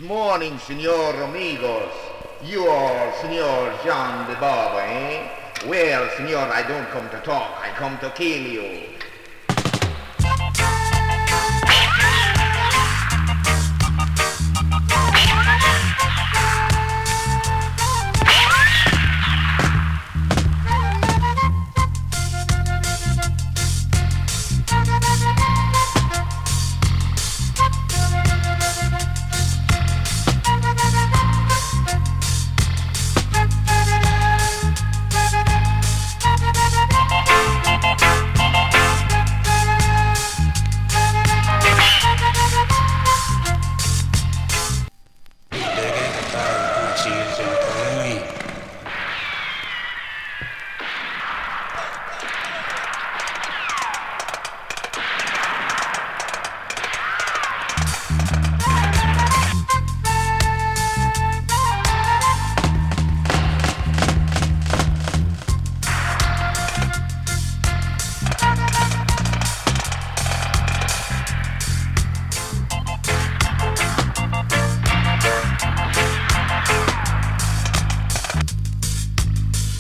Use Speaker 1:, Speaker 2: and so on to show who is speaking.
Speaker 1: morning, senor amigos. You are Senor John the Barber, eh? Well, senor, I don't come to talk. I come to kill you.